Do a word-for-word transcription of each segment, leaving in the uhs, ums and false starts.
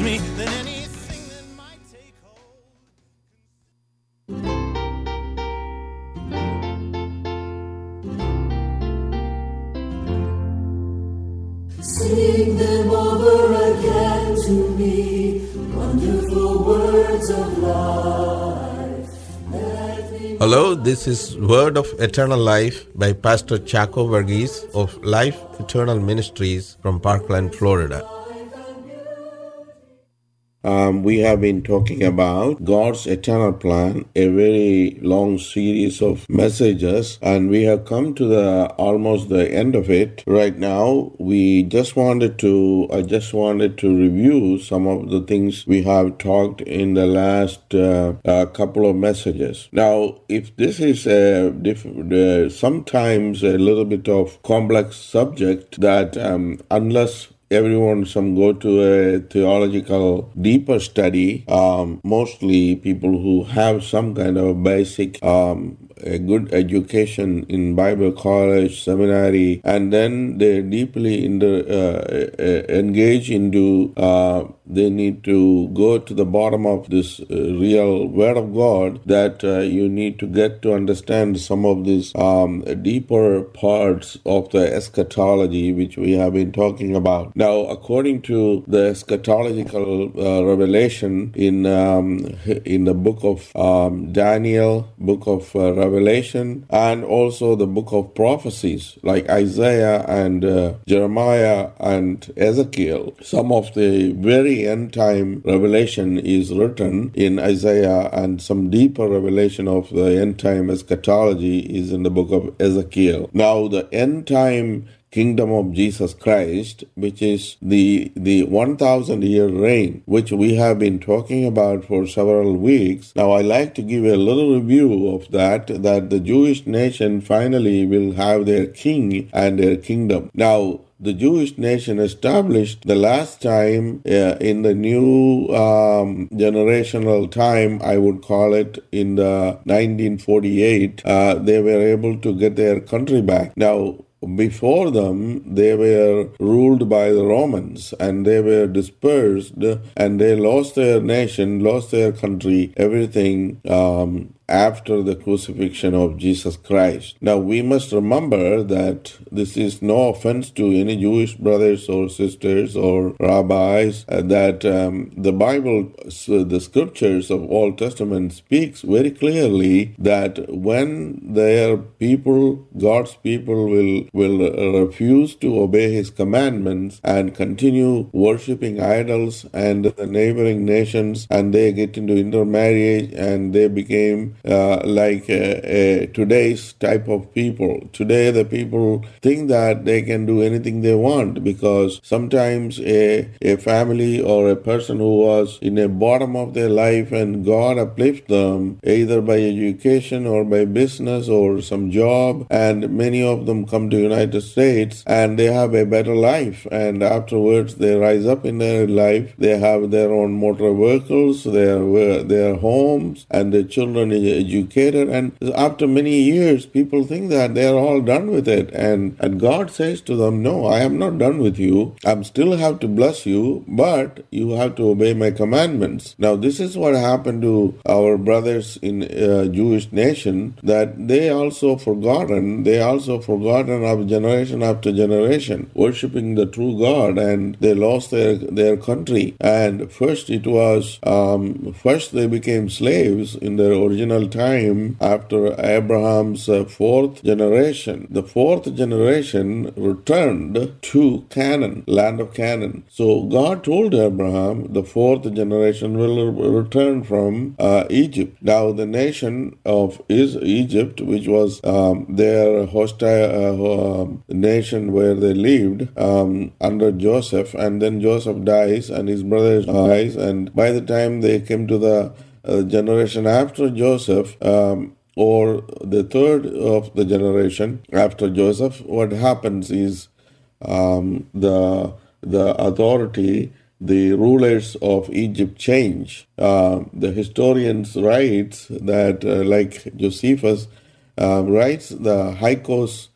me than anything that might take hold. Sing them over again to me, wonderful words of life. Hello, this is Word of Eternal Life by Pastor Chaco Verghese of Life Eternal Ministries from Parkland, Florida. Um, we have been talking about God's eternal plan, a very long series of messages, and we have come to the almost the end of it. Right now, we just wanted to, I just wanted to review some of the things we have talked in the last uh, uh, couple of messages. Now, if this is a diff- uh, sometimes a little bit of complex subject that um, unless everyone some go to a theological deeper study, um, mostly people who have some kind of basic um, a good education in Bible college, seminary, and then they deeply in the, uh, uh, engage into uh, they need to go to the bottom of this uh, real Word of God, that uh, you need to get to understand some of these um, deeper parts of the eschatology, which we have been talking about. Now, according to the eschatological uh, revelation in um, in the book of um, Daniel, book of uh, Revelation, and also the book of prophecies like Isaiah and uh, Jeremiah and Ezekiel, some of the very end time revelation is written in Isaiah, and some deeper revelation of the end time eschatology is in the book of Ezekiel. Now, the end time kingdom of Jesus Christ, which is the the one thousand year reign, which we have been talking about for several weeks. Now, I like to give a little review of that, that the Jewish nation finally will have their king and their kingdom. Now, the Jewish nation established the last time uh, in the new um, generational time, I would call it, in the nineteen forty-eight, uh, they were able to get their country back. Now, before them, they were ruled by the Romans, and they were dispersed, and they lost their nation, lost their country, everything um, after the crucifixion of Jesus Christ. Now, we must remember that this is no offense to any Jewish brothers or sisters or rabbis, uh, that um, the Bible, so the scriptures of Old Testament speaks very clearly that when their people, God's people, will will refuse to obey His commandments and continue worshipping idols and the neighboring nations, and they get into intermarriage, and they became uh, like a, a today's type of people. Today, the people think that they can do anything they want, because sometimes a, a family or a person who was in the bottom of their life and God uplifts them either by education or by business or some job, and many of them come to United States and they have a better life, and afterwards they rise up in their life, they have their own motor vehicles, their their homes, and their children are educated, and after many years people think that they are all done with it, and, and God says to them, no, I am not done with you. I still have to bless you, but you have to obey my commandments. Now, this is what happened to our brothers in uh, Jewish nation, that they also forgotten, they also forgotten of generation after generation, worshipping the true God, and they lost their, their country. And first it was, um, first they became slaves in their original time after Abraham's uh, fourth generation. The fourth generation returned to Canaan, land of Canaan. So God told Abraham the fourth generation will return from uh, Egypt. Now the nation of is Egypt, which was um, their hostile uh, nation where they lived um, under Joseph, and then Joseph dies and his brother dies, and by the time they came to the uh, generation after Joseph, um, or the third of the generation after Joseph, what happens is um, the the authority, the rulers of Egypt change. Uh, the historians writes that, uh, like Josephus uh, writes, the Hyksos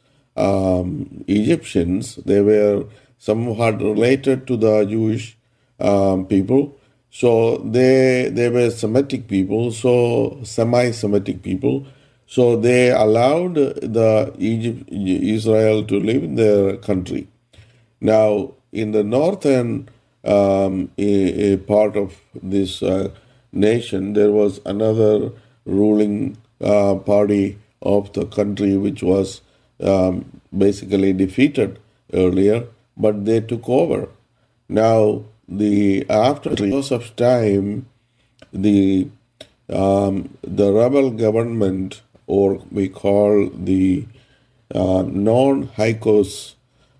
um, Egyptians, they were somewhat related to the Jewish um, people, So they they were Semitic people, so semi-Semitic people. So they allowed the Egypt Israel to live in their country. Now, in the northern um, a, a part of this uh, nation, there was another ruling uh, party of the country which was um, basically defeated earlier, but they took over. Now, the after Joseph's time, the um, the rebel government, or we call the uh, non-Hyksos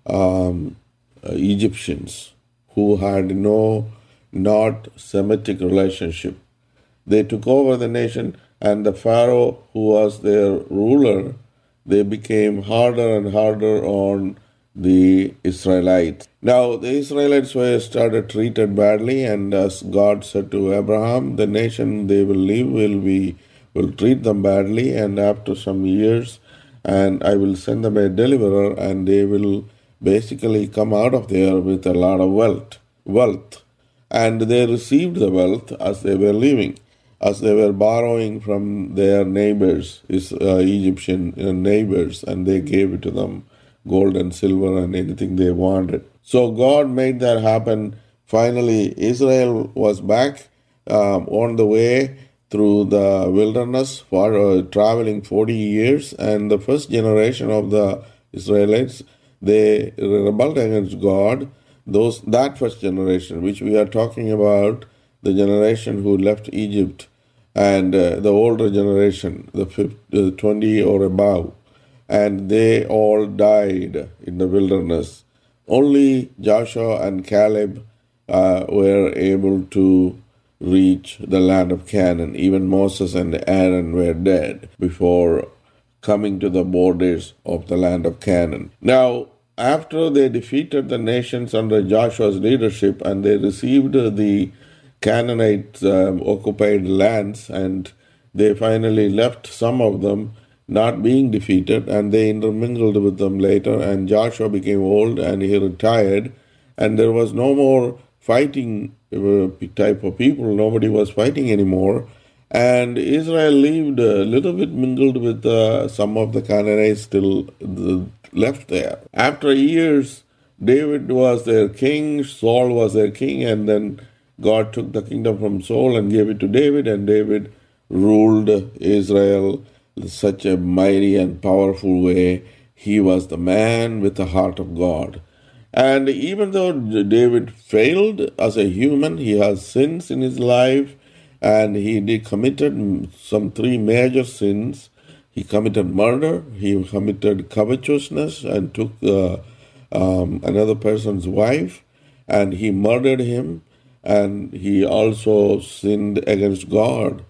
um, uh, Egyptians, who had no not Semitic relationship. They took over the nation, and the Pharaoh, who was their ruler, they became harder and harder on the Israelites. Now, the Israelites were started treated badly, and as God said to Abraham, the nation they will leave will be will treat them badly, and after some years, and I will send them a deliverer, and they will basically come out of there with a lot of wealth. Wealth, and they received the wealth as they were leaving, as they were borrowing from their neighbors, is uh, Egyptian uh, neighbors, and they gave it to them, gold and silver and anything they wanted. So God made that happen. Finally, Israel was back um, on the way through the wilderness for uh, traveling forty years, and the first generation of the Israelites, they rebelled against God. Those that first generation, which we are talking about, the generation who left Egypt, and uh, the older generation, the fifty, uh, twenty or above, and they all died in the wilderness. Only Joshua and Caleb uh, were able to reach the land of Canaan. Even Moses and Aaron were dead before coming to the borders of the land of Canaan. Now, after they defeated the nations under Joshua's leadership, and they received the Canaanite um, occupied lands, and they finally left some of them not being defeated, and they intermingled with them later, and Joshua became old and he retired, and there was no more fighting uh, type of people. Nobody was fighting anymore, and Israel lived a little bit mingled with uh, some of the Canaanites still uh, left there. After years, David was their king, Saul was their king, and then God took the kingdom from Saul and gave it to David, and David ruled Israel in such a mighty and powerful way. He was the man with the heart of God. And even though David failed as a human, he has sins in his life, and he did committed some three major sins. He committed murder, he committed covetousness, and took uh, um, another person's wife, and he murdered him, and he also sinned against God.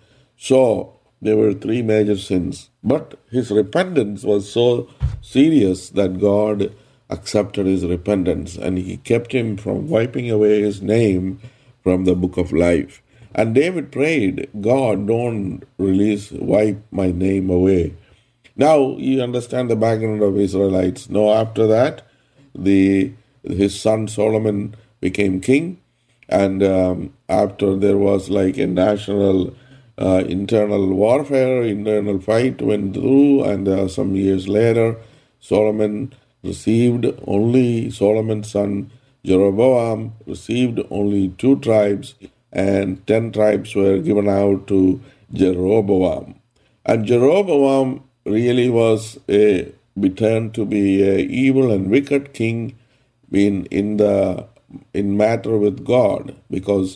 So there were three major sins. But his repentance was so serious that God accepted his repentance, and he kept him from wiping away his name from the book of life. And David prayed, God, don't release, wipe my name away. Now you understand the background of Israelites. Now after that, the his son Solomon became king, and um, after there was like a national uh, internal warfare, internal fight went through, and uh, some years later, Solomon received only Solomon's son Jeroboam received only two tribes, and ten tribes were given out to Jeroboam. And Jeroboam really was a returned to be a evil and wicked king in in the in matter with God, because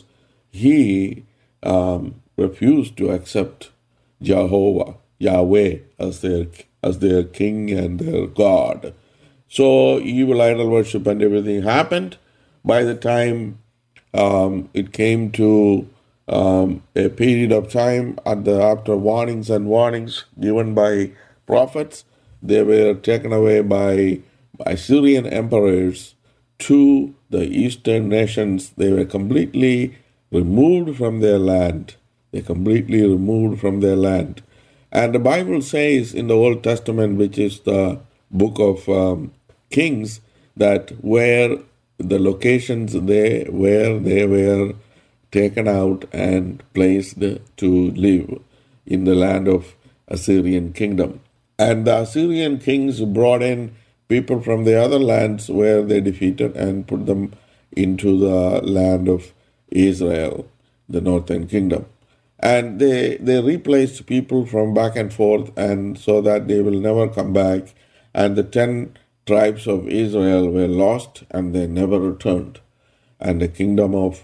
he um, refused to accept Jehovah, Yahweh, as their as their king and their God. So evil idol worship and everything happened. By the time um, it came to um, a period of time, at the, after warnings and warnings given by prophets, they were taken away by Assyrian emperors to the eastern nations. They were completely removed from their land. They completely removed from their land. And the Bible says in the Old Testament, which is the book of um, Kings, that where the locations they where they were taken out and placed to live in the land of Assyrian kingdom. And the Assyrian kings brought in people from the other lands where they defeated and put them into the land of Israel, the northern kingdom. And they, they replaced people from back and forth, and so that they will never come back. And the ten tribes of Israel were lost and they never returned. And the kingdom of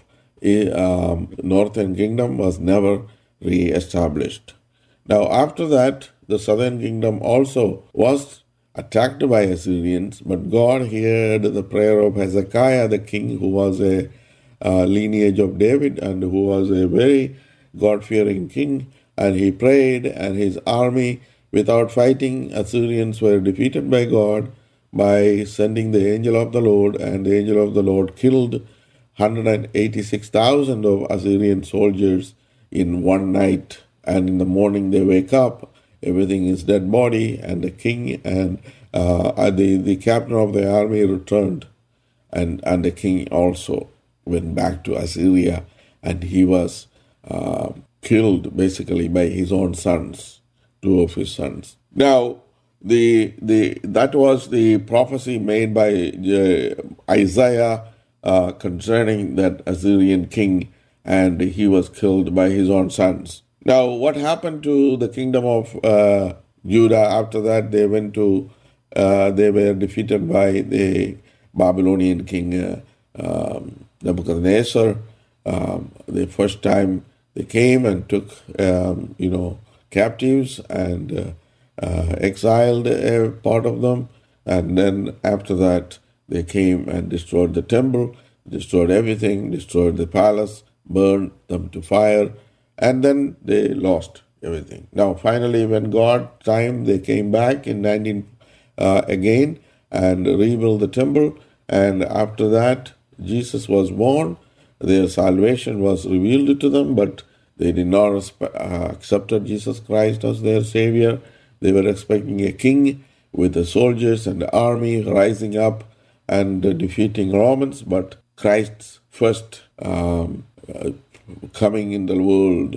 um, northern kingdom was never re-established. Now after that, the southern kingdom also was attacked by Assyrians, but God heard the prayer of Hezekiah, the king, who was a uh, lineage of David and who was a very God-fearing king, and he prayed, and his army, without fighting, Assyrians were defeated by God by sending the angel of the Lord, and the angel of the Lord killed one hundred eighty-six thousand of Assyrian soldiers in one night. And in the morning they wake up, everything is dead body, and the king and uh, the, the captain of the army returned, and, and the king also went back to Assyria, and he was uh, killed basically by his own sons, two of his sons. Now, the the that was the prophecy made by uh, Isaiah uh, concerning that Assyrian king, and he was killed by his own sons. Now, what happened to the kingdom of uh, Judah after that? They went to, uh, they were defeated by the Babylonian king uh, um, Nebuchadnezzar. Um, the first time they came and took, um, you know, captives and uh, uh, exiled a part of them. And then after that, they came and destroyed the temple, destroyed everything, destroyed the palace, burned them to fire. And then they lost everything. Now, finally, when God time, they came back in nineteen uh, again and rebuilt the temple. And after that, Jesus was born. Their salvation was revealed to them, but they did not respe- uh, accept Jesus Christ as their Savior. They were expecting a king with the soldiers and the army rising up and uh, defeating Romans, but Christ's first um, uh, coming in the world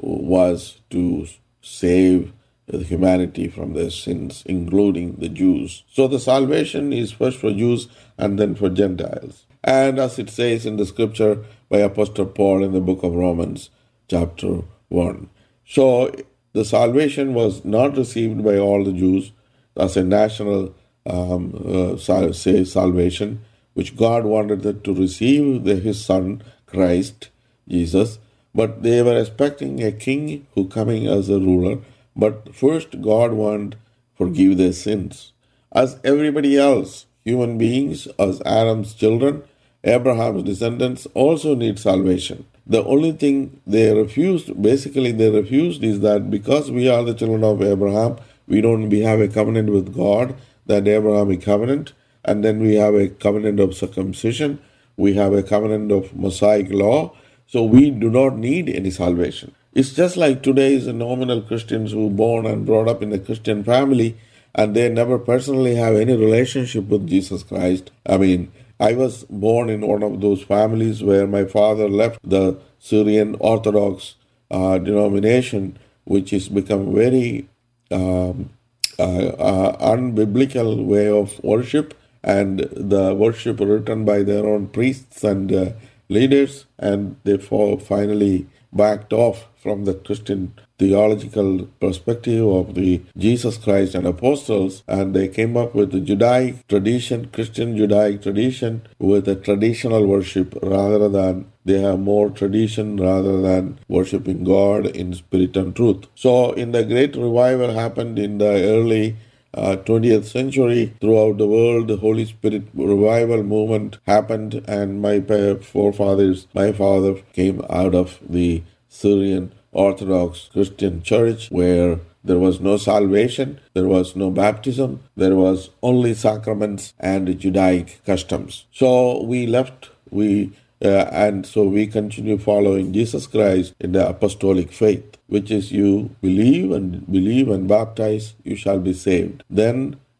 was to save humanity from their sins, including the Jews. So the salvation is first for Jews and then for Gentiles. And as it says in the scripture by Apostle Paul in the book of Romans, chapter one. So the salvation was not received by all the Jews as a national um, uh, sal- say salvation, which God wanted them to receive the, His Son, Christ, Jesus, but they were expecting a king who coming as a ruler. But first, God wanted to forgive their sins. As everybody else, human beings, as Adam's children, Abraham's descendants also need salvation. The only thing they refused, basically they refused, is that because we are the children of Abraham, we don't we have a covenant with God, that Abrahamic covenant, and then we have a covenant of circumcision, we have a covenant of Mosaic law, so we do not need any salvation. It's just like today's nominal Christians who are born and brought up in a Christian family and they never personally have any relationship with Jesus Christ. I mean, I was born in one of those families where my father left the Syrian Orthodox uh, denomination, which has become very um, uh, uh, unbiblical way of worship, and the worship written by their own priests and uh, leaders, and they finally backed off from the Christian theological perspective of the Jesus Christ and apostles, and they came up with the Judaic tradition, Christian Judaic tradition, with a traditional worship rather than they have more tradition rather than worshiping God in spirit and truth. So in the great revival happened in the early Uh, twentieth century, throughout the world, the Holy Spirit revival movement happened, and my forefathers, my father came out of the Syrian Orthodox Christian Church, where there was no salvation, there was no baptism, there was only sacraments and Judaic customs. So we left, we uh, and so we continue following Jesus Christ in the apostolic faith, which is you believe and believe and baptize, you shall be saved. Then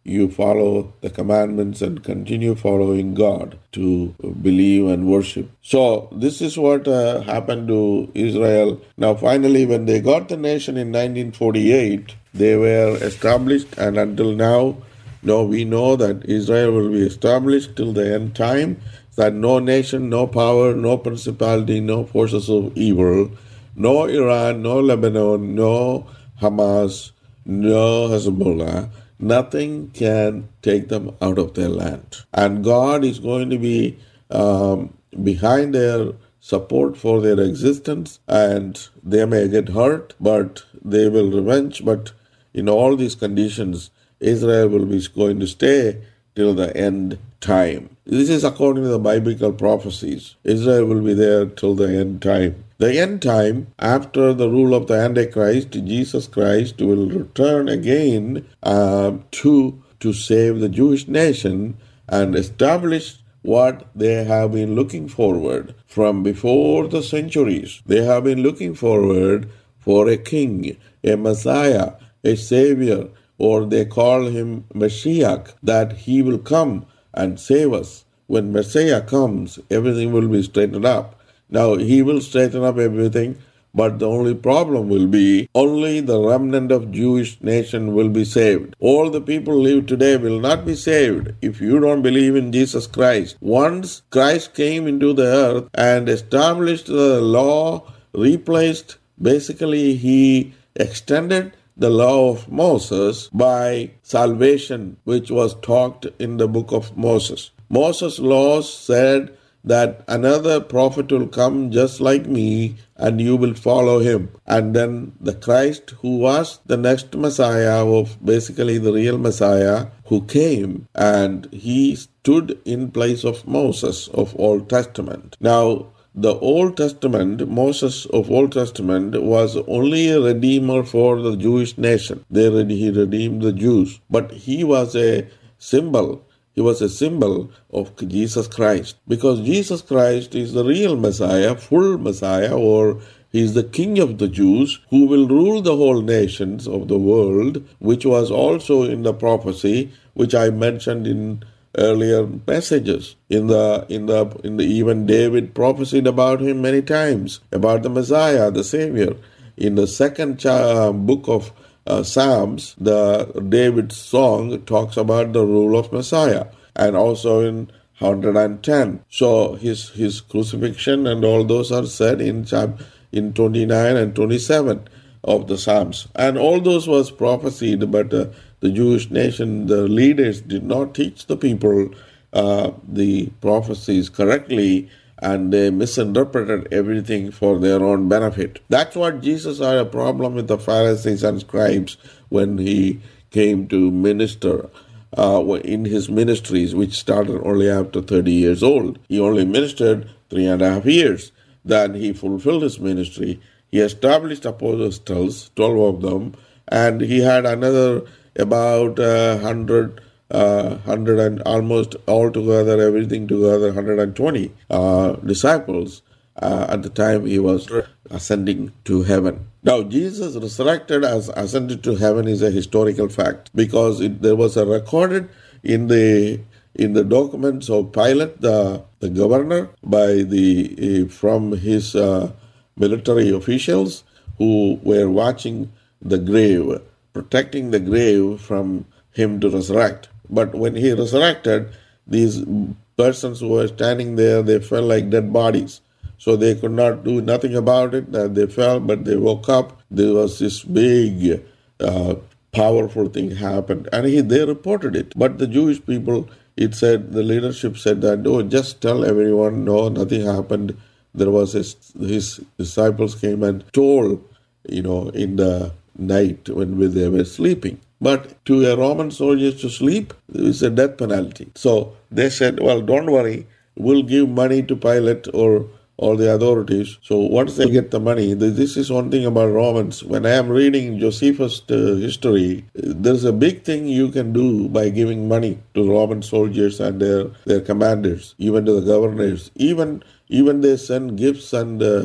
you follow the commandments and continue following God to believe and worship. So, this is what uh, happened to Israel. Now, finally, when they got the nation in nineteen forty-eight, they were established, and until now, no, we know that Israel will be established till the end time, that no nation, no power, no principality, no forces of evil, no Iran, no Lebanon, no Hamas, no Hezbollah, nothing can take them out of their land. And God is going to be um, behind their support for their existence, and they may get hurt, but they will revenge. But in all these conditions, Israel will be going to stay till the end time. This is according to the biblical prophecies. Israel will be there till the end time. The end time, after the rule of the Antichrist, Jesus Christ will return again uh, to, to save the Jewish nation and establish what they have been looking forward from before the centuries. They have been looking forward for a king, a Messiah, a Savior, or they call him Mashiach, that he will come and save us. When Messiah comes, everything will be straightened up. Now, he will straighten up everything, but the only problem will be only the remnant of Jewish nation will be saved. All the people live today will not be saved if you don't believe in Jesus Christ. Once Christ came into the earth and established the law, replaced, basically he extended the law of Moses by salvation, which was taught in the book of Moses. Moses' laws said that another prophet will come just like me and you will follow him. And then the Christ, who was the next Messiah, of basically the real Messiah, who came and he stood in place of Moses of Old Testament. Now, the Old Testament, Moses of Old Testament, was only a redeemer for the Jewish nation. They, he redeemed the Jews. But he was a symbol. He was a symbol of Jesus Christ. Because Jesus Christ is the real Messiah, full Messiah, or he is the King of the Jews, who will rule the whole nations of the world, which was also in the prophecy, which I mentioned in earlier messages. In the in the in the even David prophesied about him many times, about the Messiah, the Savior. In the second cha- book of uh, Psalms, the David's song talks about the rule of Messiah, and also in one hundred ten. So his his crucifixion and all those are said in in twenty-nine and twenty-seven of the Psalms, and all those was prophesied, but uh, the Jewish nation, the leaders did not teach the people uh, the prophecies correctly, and they misinterpreted everything for their own benefit. That's what Jesus had a problem with the Pharisees and scribes when he came to minister uh, in his ministries, which started only after thirty years old. He only ministered three and a half years. Then he fulfilled his ministry. He established apostles, twelve of them, and he had another about uh, one hundred, uh, one hundred and almost altogether, everything together, one hundred twenty uh, disciples uh, at the time he was ascending to heaven. Now, Jesus resurrected as ascended to heaven is a historical fact, because it, there was a recorded in the in the documents of Pilate, the, the governor, by the from his uh, military officials who were watching the grave, protecting the grave from him to resurrect. But when he resurrected, these persons who were standing there, they felt like dead bodies. So they could not do nothing about it. They fell, but they woke up. There was this big, uh, powerful thing happened. And he, they reported it. But the Jewish people, it said, the leadership said that, oh, just tell everyone, no, nothing happened. There was his, his disciples came and told, you know, in the night when they were sleeping. But to a Roman soldier to sleep is a death penalty. So they said, well, don't worry, we'll give money to Pilate or or the authorities. So once they get the money, this is one thing about Romans. When I am reading Josephus' uh, history, there's a big thing you can do by giving money to Roman soldiers and their, their commanders, even to the governors. Even even they send gifts and uh,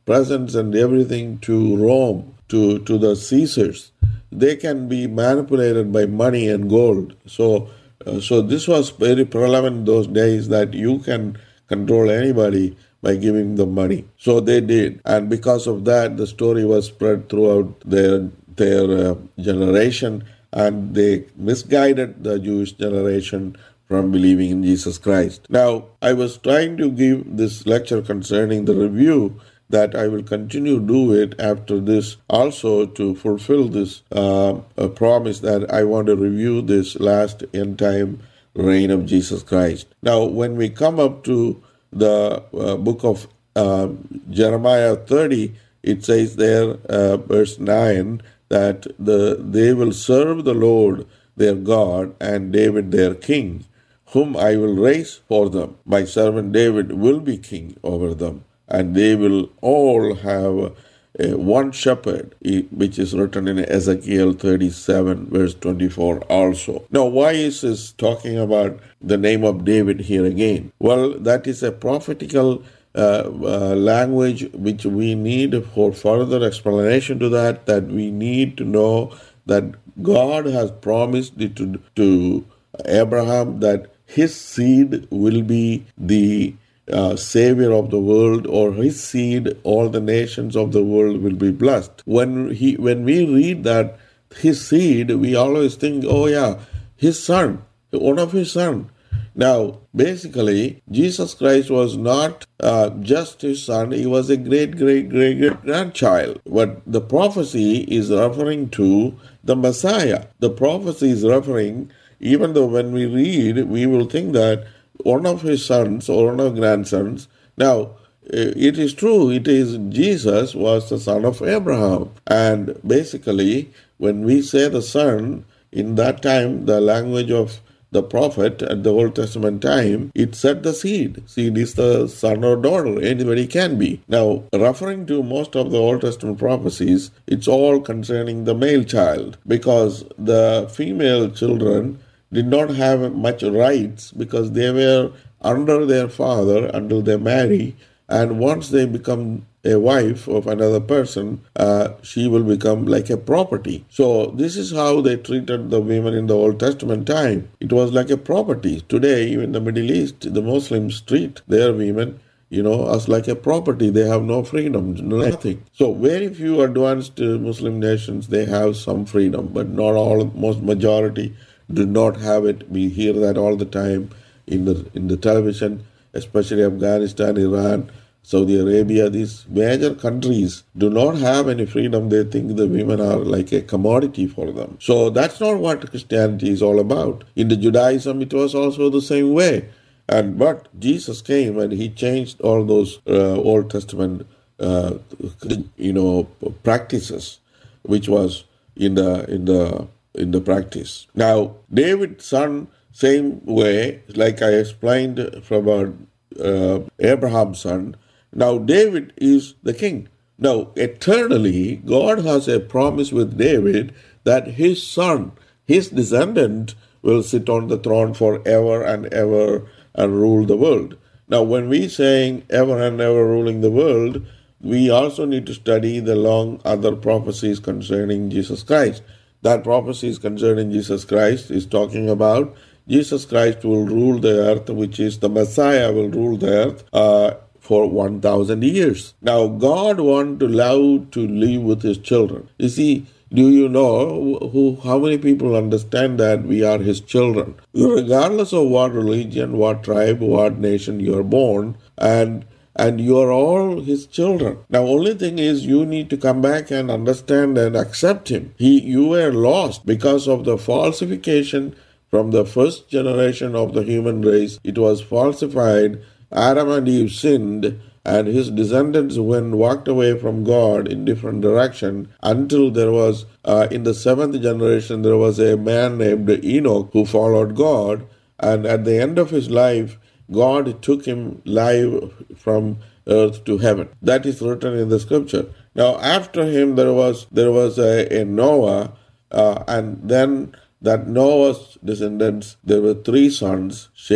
presents and everything to Rome, to, to the Caesars. They can be manipulated by money and gold. So, uh, so this was very prevalent in those days that you can control anybody by giving them money. So they did, and because of that, the story was spread throughout their their uh, generation, and they misguided the Jewish generation from believing in Jesus Christ. Now, I was trying to give this lecture concerning the review that I will continue to do it after this also to fulfill this uh, a promise that I want to review this last end time reign of Jesus Christ. Now, when we come up to the uh, book of uh, Jeremiah thirty, it says there, uh, verse nine, that the they will serve the Lord their God and David their king, whom I will raise for them. My servant David will be king over them, and they will all have uh, one shepherd, which is written in Ezekiel thirty-seven, verse twenty-four also. Now, why is this talking about the name of David here again? Well, that is a prophetical uh, uh, language which we need for further explanation to that, that we need to know that God has promised it to, to Abraham that his seed will be the Uh, Savior of the world, or his seed, all the nations of the world will be blessed. When he, when we read that his seed, we always think, oh yeah, his son, one of his son. Now, basically, Jesus Christ was not uh, just his son; he was a great, great, great, great grandchild. But the prophecy is referring to the Messiah. The prophecy is referring, even though when we read, we will think that one of his sons or one of grandsons. Now, it is true, it is Jesus was the son of Abraham. And basically, when we say the son, in that time, the language of the prophet at the Old Testament time, it said the seed. Seed is the son or daughter, anybody can be. Now, referring to most of the Old Testament prophecies, it's all concerning the male child, because the female children did not have much rights because they were under their father until they marry, and once they become a wife of another person, uh, she will become like a property. So this is how they treated the women in the Old Testament time. It was like a property. Today, even in the Middle East, the Muslims treat their women, you know, as like a property. They have no freedom, nothing. So very few advanced uh, Muslim nations, they have some freedom, but not all, most majority do not have it. We hear that all the time in the in the television, especially Afghanistan, Iran, Saudi Arabia. These major countries do not have any freedom. They think the women are like a commodity for them. So that's not what Christianity is all about. In the Judaism, it was also the same way. And but Jesus came and he changed all those uh, Old Testament, uh, you know, practices, which was in the in the in the practice. Now, David's son, same way, like I explained from our, uh, Abraham's son. Now, David is the king. Now, eternally, God has a promise with David that his son, his descendant, will sit on the throne forever and ever and rule the world. Now, when we saying ever and ever ruling the world, we also need to study the long other prophecies concerning Jesus Christ. That prophecies concerning Jesus Christ is talking about Jesus Christ will rule the earth, which is the Messiah will rule the earth uh, for one thousand years. Now, God wants to love to live with his children. You see, do you know who? How many people understand that we are his children? Regardless of what religion, what tribe, what nation you are born, and and you are all his children. Now, only thing is you need to come back and understand and accept him. He, you were lost because of the falsification from the first generation of the human race. It was falsified. Adam and Eve sinned, and his descendants went walked away from God in different direction until there was, uh, in the seventh generation, there was a man named Enoch who followed God, and at the end of his life, God took him live from earth to heaven. That is written in the scripture. Now, after him, there was there was a, a Noah, uh, and then that Noah's descendants, there were three sons, Shem,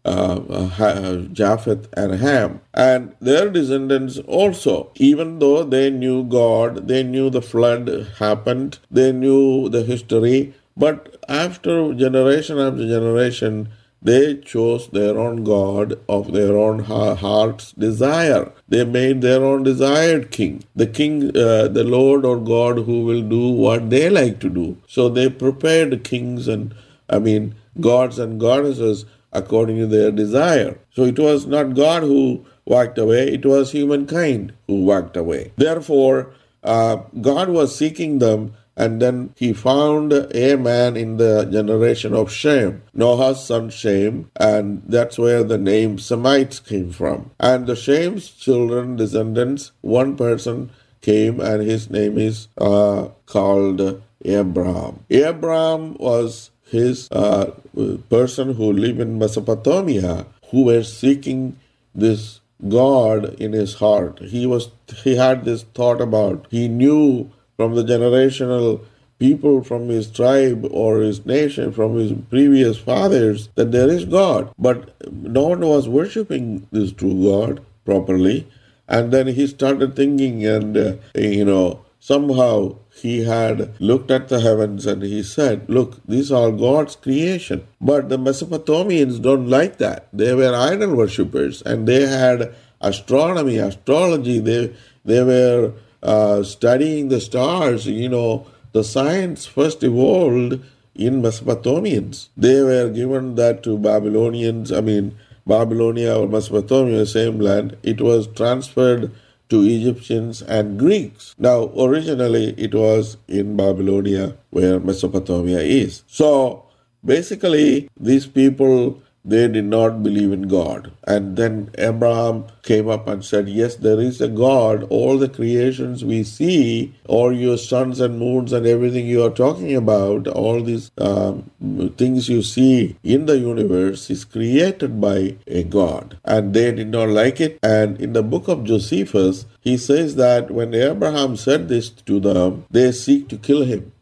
uh, uh, Ha- Japheth and Ham, and their descendants also. Even though they knew God, they knew the flood happened, they knew the history, but after generation after generation, they chose their own God of their own ha- heart's desire. They made their own desired king, the king, uh, the Lord or God who will do what they like to do. So they prepared kings and, I mean, gods and goddesses according to their desire. So it was not God who walked away, it was humankind who walked away. Therefore, uh, God was seeking them, and then he found a man in the generation of Shem, Noah's son Shem, and that's where the name Semites came from. And the Shem's children, descendants, one person came, and his name is uh, called Abraham. Abraham was his uh, person who lived in Mesopotamia, who were seeking this God in his heart. He was he had this thought about, he knew from the generational people from his tribe or his nation, from his previous fathers, that there is God. But no one was worshipping this true God properly. And then he started thinking, and uh, you know, somehow he had looked at the heavens and he said, look, these are God's creation. But the Mesopotamians don't like that. They were idol worshippers, and they had astronomy, astrology. They, they were uh, studying the stars. You know, the science first evolved in Mesopotamians. They were given that to Babylonians. I mean, Babylonia or Mesopotamia, same land. It was transferred to Egyptians and Greeks. Now, originally it was in Babylonia where Mesopotamia is. So, basically, these people, they did not believe in God. And then Abraham came up and said, yes, there is a God. All the creations we see, all your suns and moons and everything you are talking about, all these um, things you see in the universe is created by a God. And they did not like it. And in the book of Josephus, he says that when Abraham said this to them, they seek to kill him.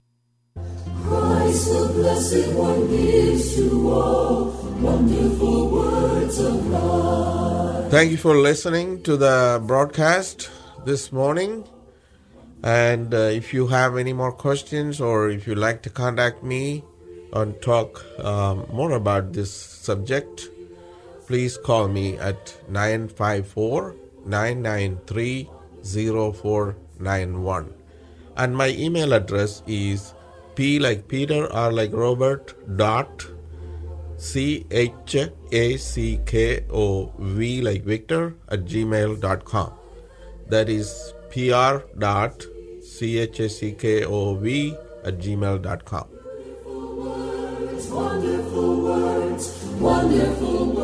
Christ the Blessed One gives to all wonderful words of life. Thank you for listening to the broadcast this morning. And uh, if you have any more questions, or if you'd like to contact me and talk um, more about this subject, please call me at nine five four, nine nine three, zero four nine one. And my email address is P like Peter, R like Robert, dot C H A C K O V like Victor at gmail dot com. That is P R dot C H A C K O V at gmail dot com. Wonderful words, wonderful words, wonderful words.